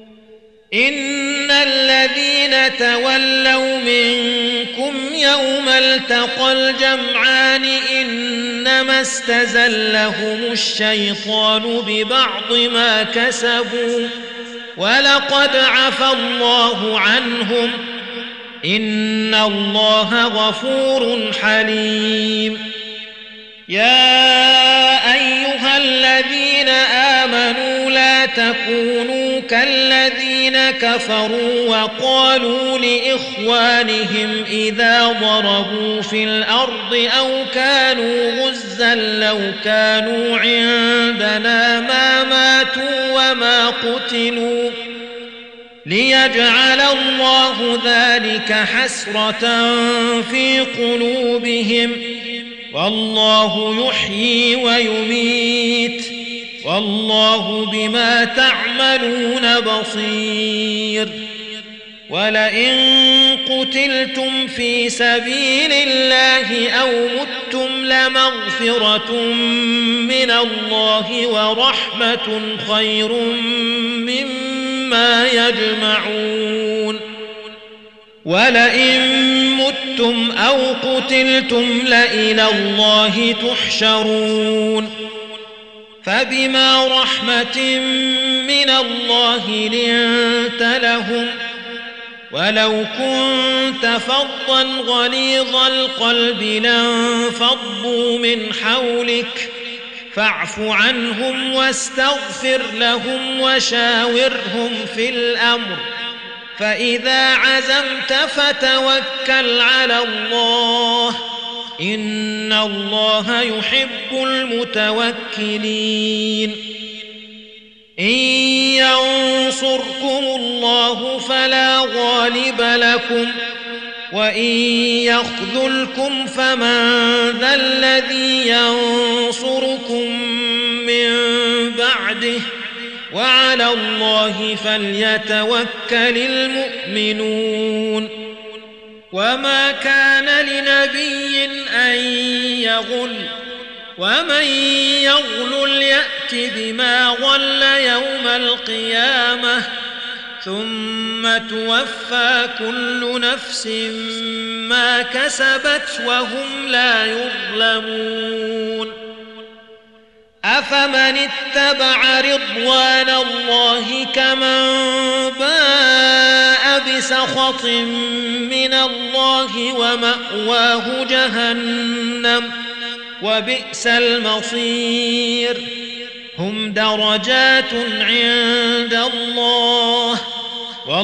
إن الذين تولوا منكم يوم التقى الجمعان إنما استزلهم الشيطان ببعض ما كسبوا ولقد عفى الله عنهم إن الله غفور حليم يا أيها الذين آمنوا لا تكونوا كالذين كفروا وقالوا لإخوانهم إذا ضربوا في الأرض أو كانوا غزا لو كانوا عندنا ما ماتوا وما قتلوا ليجعل الله ذلك حسرة في قلوبهم والله يحيي ويميت والله بما تعملون بصير ولئن قتلتم في سبيل الله أو متم لمغفرة من الله ورحمة خير مما يجمعون ولئن متم أو قتلتم لإلى الله تحشرون فبما رحمة من الله لنت لهم ولو كنت فظا غليظ القلب لانفضوا من حولك فاعف عنهم واستغفر لهم وشاورهم في الأمر فإذا عزمت فتوكل على الله إن الله يحب المتوكلين إن ينصركم الله فلا غالب لكم وإن يخذلكم فمن ذا الذي ينصركم من بعده وعلى الله فليتوكل المؤمنون وما كان لنبي أن يغل ومن يغل يأت بما غل يوم القيامة ثم توفى كل نفس ما كسبت وهم لا يظلمون أفمن اتبع رضوان الله كمن باء بسخط من الله ومأواه جهنم وبئس المصير هم درجات عند الله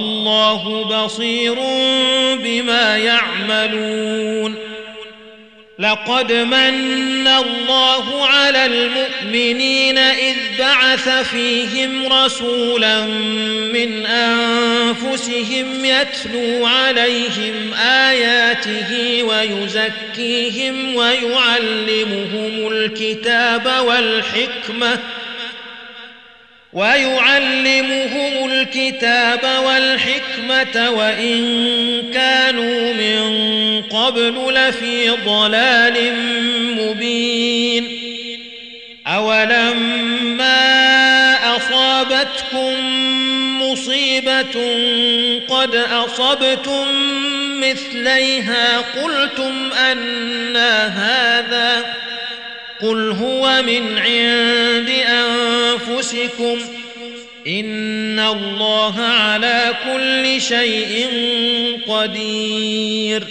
والله بصير بما يعملون لقد من الله على المؤمنين إذ بعث فيهم رسولا من أنفسهم يتلو عليهم آياته ويزكيهم ويعلمهم الكتاب والحكمة ويعلمهم الكتاب والحكمة وإن كانوا من قبل لفي ضلال مبين. أولما أصابتكم مصيبة قد أصبتم مثليها قلتم أنى هذا قل هو من عند أنفسكم إن الله على كل شيء قدير.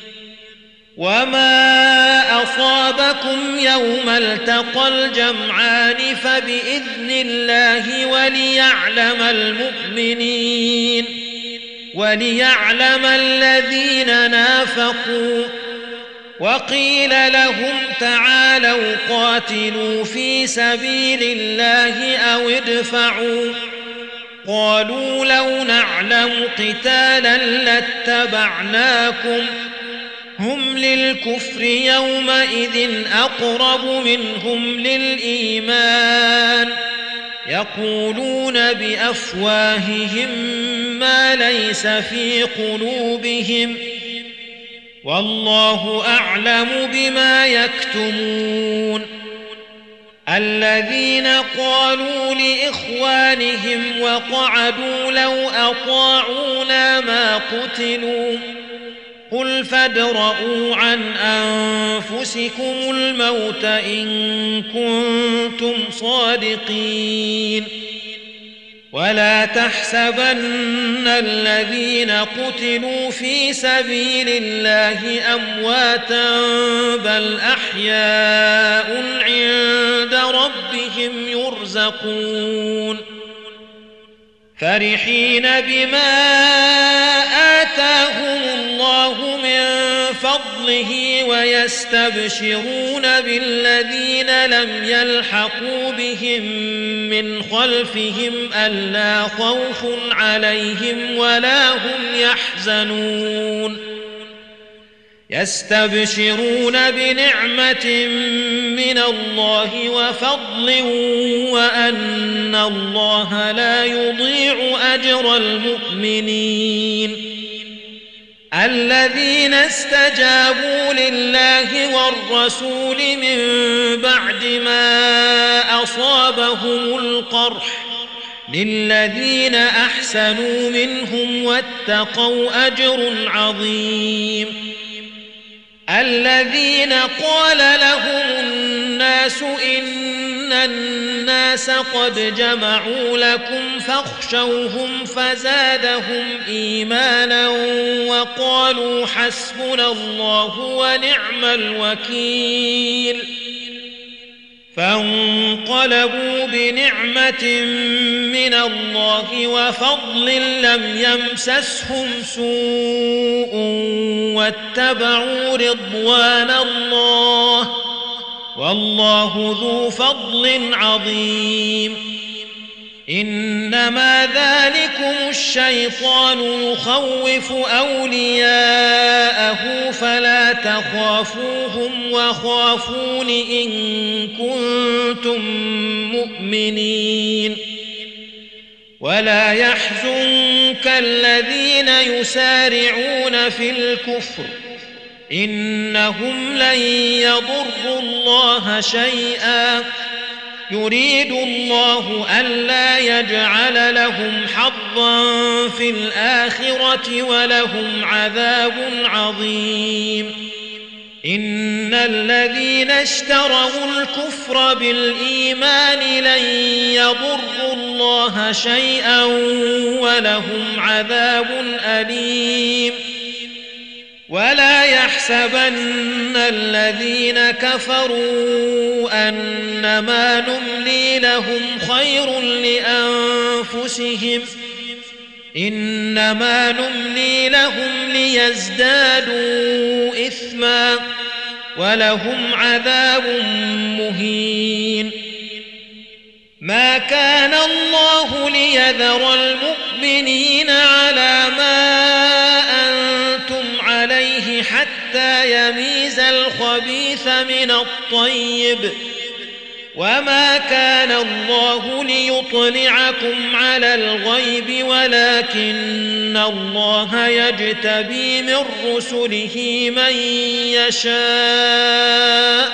وما أصابكم يوم التقى الجمعان فبإذن الله وليعلم المؤمنين وليعلم الذين نافقوا. وقيل لهم تعالوا قاتلوا في سبيل الله أو ادفعوا قالوا لو نعلم قتالا لاتبعناكم هم للكفر يومئذ أقرب منهم للإيمان يقولون بأفواههم ما ليس في قلوبهم والله أعلم بما يكتمون. الذين قالوا لإخوانهم وقعدوا لو أطاعونا ما قتلوا قل فادرءوا عن أنفسكم الموت إن كنتم صادقين. ولا تحسبن الذين قتلوا في سبيل الله أمواتا بل أحياء عند ربهم يرزقون فرحين بما آتاهم الله من فضله ويستبشرون بالذين لم يلحقوا بهم من خلفهم ألا خوف عليهم ولا هم يحزنون يستبشرون بنعمة من الله وفضل وأن الله لا يضيع أجر المؤمنين. الذين استجابوا لله والرسول من بعد ما أصابهم القرح للذين أحسنوا منهم واتقوا أجر عظيم. الذين قال لهم الناس إن الناس قد جمعوا لكم فاخشوهم فزادهم إيمانا وقالوا حسبنا الله ونعم الوكيل فانقلبوا بنعمة من الله وفضل لم يمسسهم سوء واتبعوا رضوان الله والله ذو فضل عظيم. إنما ذلكم الشيطان يخوف أولياءه فلا تخافوهم وخافون إن كنتم مؤمنين. ولا يحزنك الذين يسارعون في الكفر إنهم لن يضروا الله شيئا يريد الله ألا يجعل لهم حظا في الآخرة ولهم عذاب عظيم. إن الذين اشتروا الكفر بالإيمان لن يضروا الله شيئا ولهم عذاب أليم. ولا يحسبن الذين كفروا أنما نملي لهم خير لأنفسهم إنما نملي لهم ليزدادوا إثما ولهم عذاب مهين. ما كان الله ليذر المؤمنين على ما أنتم عليه حتى يميز الخبيث من الطيب، وما كان الله ليطلعكم على الغيب ولكن الله يجتبي من رسله من يشاء،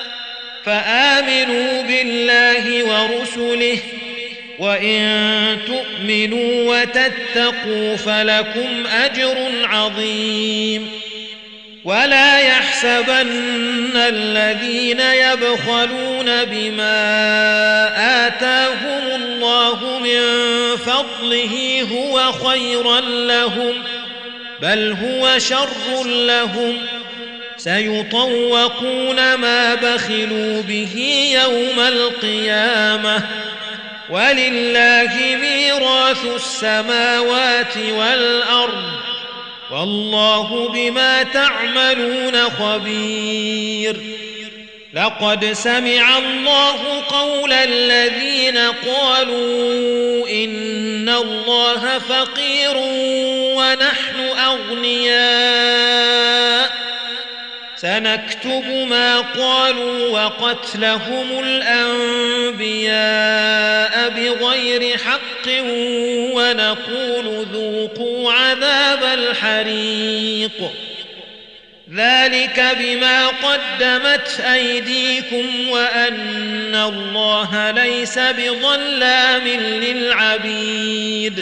فآمنوا بالله ورسله، وإن تؤمنوا وتتقوا فلكم أجر عظيم. ولا يحسبن الذين يبخلون بما آتاهم الله من فضله هو خيرا لهم، بل هو شر لهم، سيطوقون ما بخلوا به يوم القيامة، ولله ميراث السماوات والأرض، والله بما تعملون خبير. لقد سمع الله قول الذين قالوا إن الله فقير ونحن أغنياء، سنكتب ما قالوا وقتلهم الأنبياء بغير حق ونقول ذوقوا عذاب الحريق، ذلك بما قدمت أيديكم وأن الله ليس بظلام للعبيد.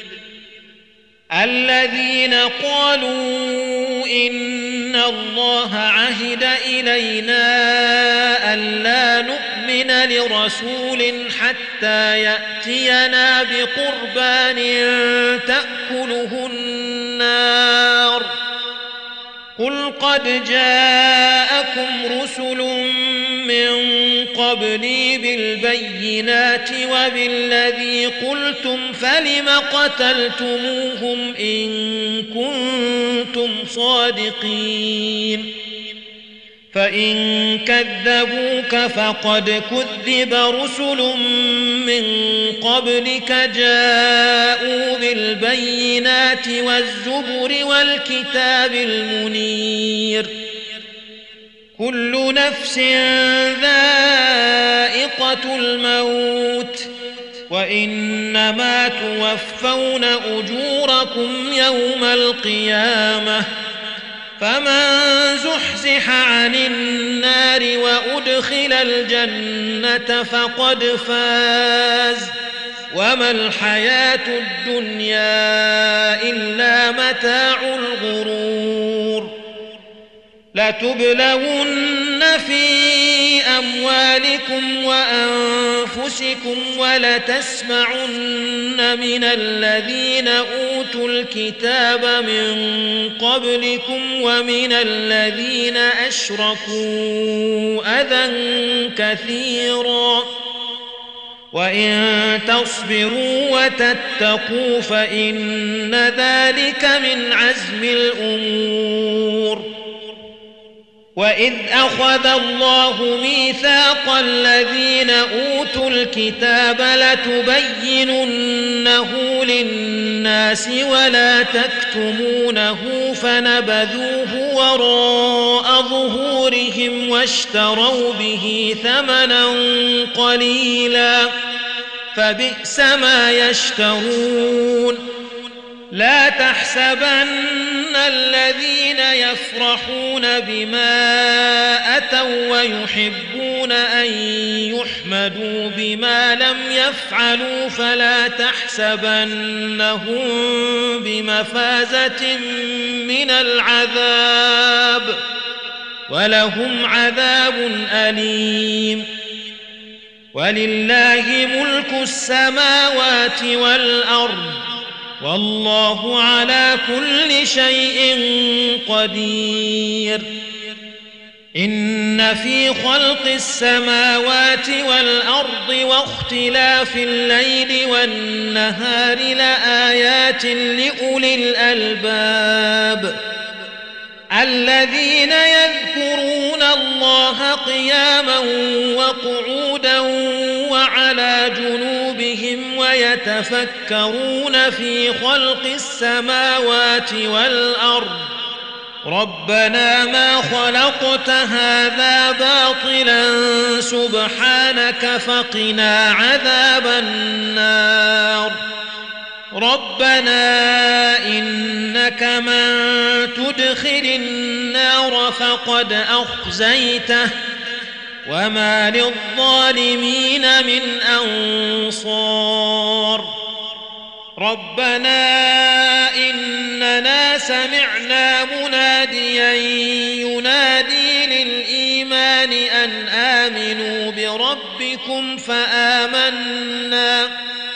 الذين قالوا إن الله عهد إلينا ألا نؤمن لرسول حتى يأتينا بقربان تأكله النار، قل قد جاءكم رسل من قبلي بالبينات وبالذي قلتم فلم قتلتموهم إن كنتم صادقين، فإن كذبوك فقد كذب رسل من قبلك جاءوا بالبينات والزبر والكتاب المنير، كل نفس ذائقة الموت، وإنما توفون أجوركم يوم القيامة، فمن زحزح عن النار وأدخل الجنة فقد فاز، وما الحياة الدنيا إلا متاع الغرور. لتبلون في أموالكم وأنفسكم ولتسمعن من الذين أوتوا الكتاب من قبلكم ومن الذين أشركوا أذى كثيرا، وإن تصبروا وتتقوا فإن ذلك من عزم الأمور. وإذ أخذ الله ميثاق الذين أوتوا الكتاب لتبيننه للناس ولا تكتمونه فنبذوه وراء ظهورهم واشتروا به ثمنا قليلا فبئس ما يشترون. لا تحسبن الذين يفرحون بما أتوا ويحبون أن يحمدوا بما لم يفعلوا فلا تحسبنهم بمفازة من العذاب، ولهم عذاب أليم. ولله ملك السماوات والأرض، والله على كل شيء قدير. إن في خلق السماوات والأرض واختلاف الليل والنهار لآيات لأولي الألباب الذين يذكرون الله قياما وقعودا وعلى جنوبهم ويتفكرون في خلق السماوات والأرض ربنا ما خلقت هذا باطلا سبحانك فقنا عذاب النار ربنا إنك من تدخل النار فقد أخزيته وما للظالمين من أنصار ربنا إننا سمعنا مناديا ينادي للإيمان أن آمنوا بربكم فآمنا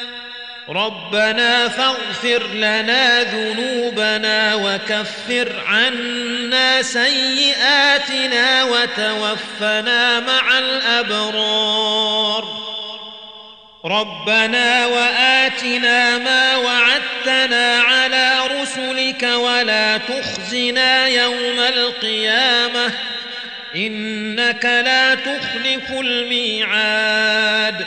ربنا فاغفر لنا ذنوبنا وكفر عنا سيئاتنا وتوفنا مع الأبرار ربنا وآتنا ما وعدتنا على رسلك ولا تخزنا يوم القيامة إنك لا تخلف الميعاد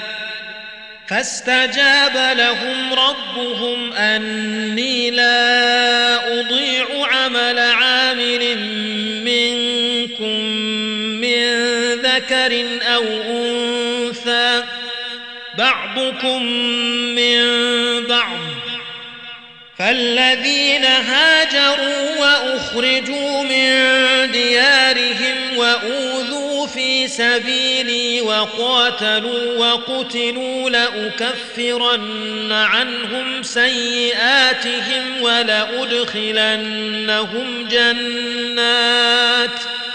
فاستجاب لهم ربهم أني لا أضيع عمل عامل منكم من ذكر أو أنثى بعضكم من بعض فالذين هاجروا وأخرجوا من ديارهم وأوذوا في سبيلي وقاتلوا وقتلوا لأكفرن عنهم سيئاتهم ولأدخلنهم جنات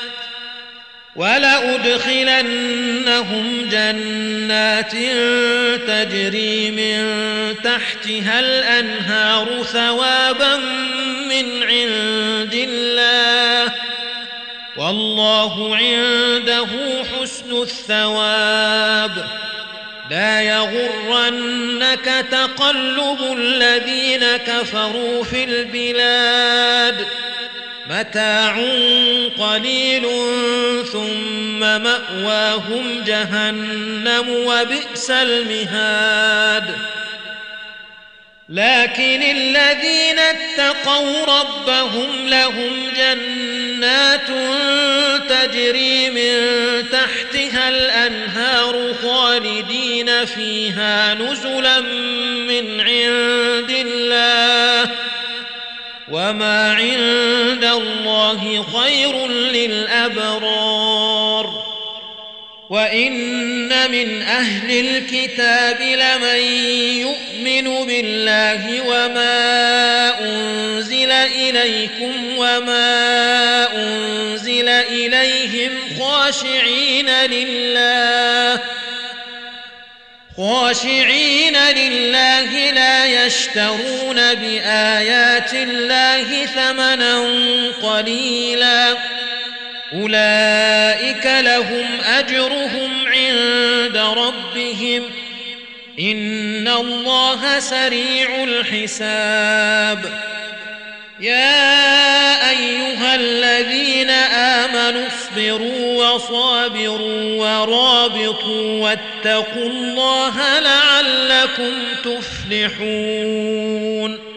ولأدخلنهم جنات تجري من تحتها الأنهار ثوابا من عند الله والله عنده حسن الثواب لا يغرنك تقلب الذين كفروا في البلاد متاع قليل ثم مأواهم جهنم وبئس المهاد لكن الذين اتقوا ربهم لهم جنات تجري من تحتها الأنهار خالدين فيها نزلا من عند الله وما عند الله خير للأبرار وإن من أهل الكتاب لمن يؤمن بالله وما أنزل إليكم وما أنزل إليهم خاشعين لله خاشعين لله لا يشترون بآيات الله ثمنا قليلا أولئك لهم أجرهم عند ربهم إن الله سريع الحساب يا أيها الذين آمنوا اصبروا وصابروا ورابطوا واتقوا الله لعلكم تفلحون